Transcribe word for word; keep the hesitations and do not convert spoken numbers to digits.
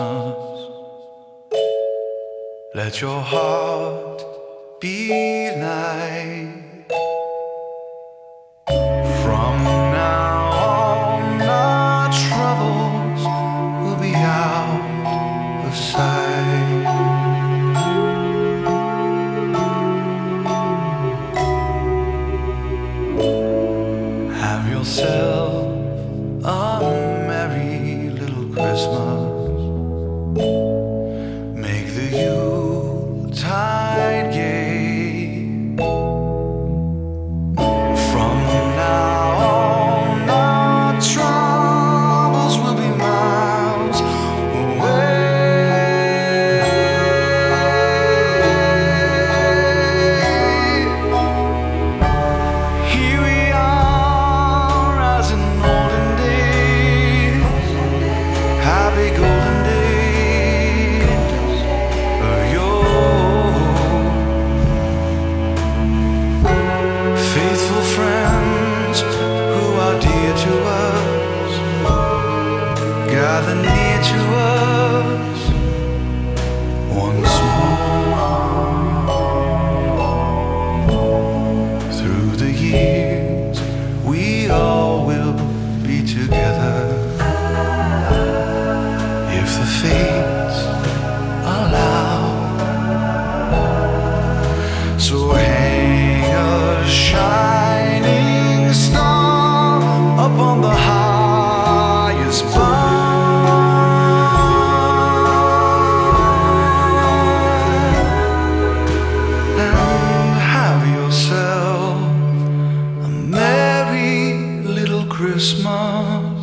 Christmas. Let your heart be light. From now on, our troubles will be out of sight. Have yourself a merry little Christmas. Make the Yuletide gay. From now on, our troubles will be miles away. Here we are, as in olden days, happy golden days of yore. Faithful friends who are dear to us, gather near to us once more. Through the years, we all will be together, if the fates allow. So hang a shining star upon the highest bough, and have yourself a merry little Christmas.